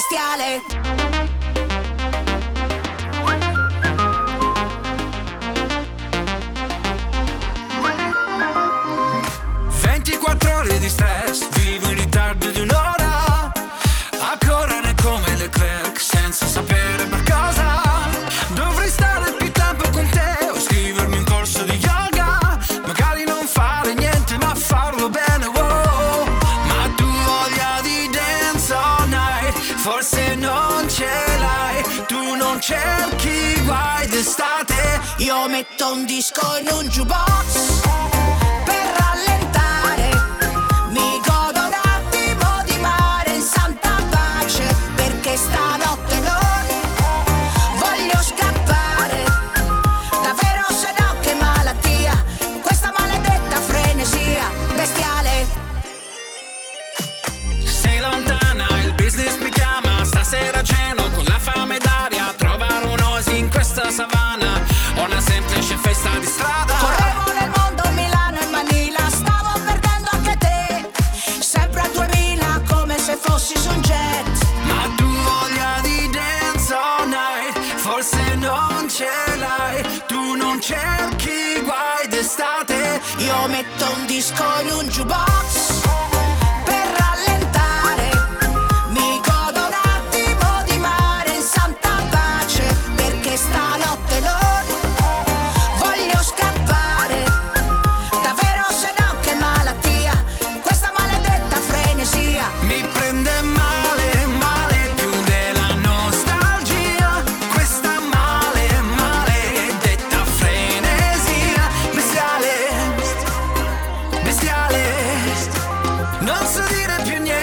bestiale. 24 ore di stress, vivo in ritardo di un'ora, a correre come Leclerc senza sapere per cosa. Dovrei stare più tempo con te o iscrivermi in corso di yoga, magari non fare niente ma farlo bene, wow. Ma tu voglia di dance all night, forse non ce l'hai, tu non cerchi guai d'estate. Io metto un disco in un jukebox per rallentare, mi godo un attimo di mare in santa pace, perché stanotte non voglio scappare, davvero se no che malattia, questa maledetta frenesia bestiale. Sei lontana, il business mi chiama, stasera ceno con la fame d'aria, trovare un'oasi in questa savana, o una semplice festa di strada. Correvo nel mondo, Milano e Manila, stavo perdendo anche te, sempre a 2000 come se fossi su un jet. Ma tu voglia di dance all night, forse non ce l'hai, tu non cerchi guai d'estate. Io metto un disco in un jukebox per rallentare, mi godo un attimo di mare in santa pace, perché stanotte non voglio scappare, davvero se no che malattia, questa maledetta frenesia. Mi prende male, male più della nostalgia, questa male, maledetta frenesia bestiale, bestiale. Non so dire più niente.